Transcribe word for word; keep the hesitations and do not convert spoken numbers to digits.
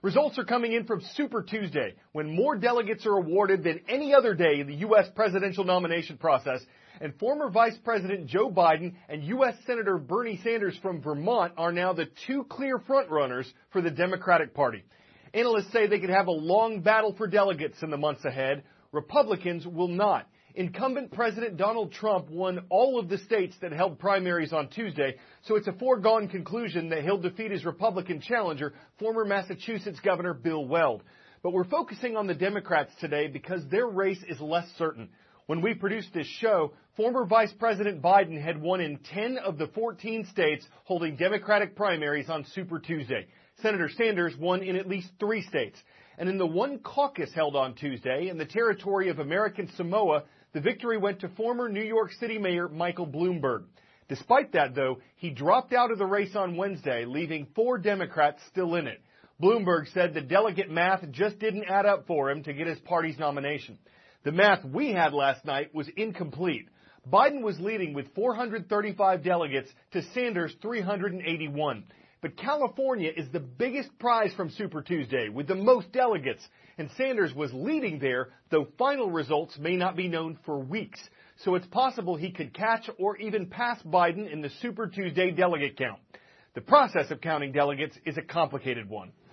Results are coming in from Super Tuesday, when more delegates are awarded than any other day in the U S presidential nomination process, and former Vice President Joe Biden and U S Senator Bernie Sanders from Vermont are now the two clear frontrunners for the Democratic Party. Analysts say they could have a long battle for delegates in the months ahead. Republicans will not. Incumbent President Donald Trump won all of the states that held primaries on Tuesday, so it's a foregone conclusion that he'll defeat his Republican challenger, former Massachusetts Governor Bill Weld. But we're focusing on the Democrats today because their race is less certain. When we produced this show, former Vice President Biden had won in ten of the fourteen states holding Democratic primaries on Super Tuesday. Senator Sanders won in at least three states. And in the one caucus held on Tuesday in the territory of American Samoa, the victory went to former New York City Mayor Michael Bloomberg. Despite that, though, he dropped out of the race on Wednesday, leaving four Democrats still in it. Bloomberg said the delegate math just didn't add up for him to get his party's nomination. The math we had last night was incomplete. Biden was leading with four hundred thirty-five delegates to Sanders' three hundred eighty-one. But California is the biggest prize from Super Tuesday, with the most delegates, and Sanders was leading there, though final results may not be known for weeks. So it's possible he could catch or even pass Biden in the Super Tuesday delegate count. The process of counting delegates is a complicated one.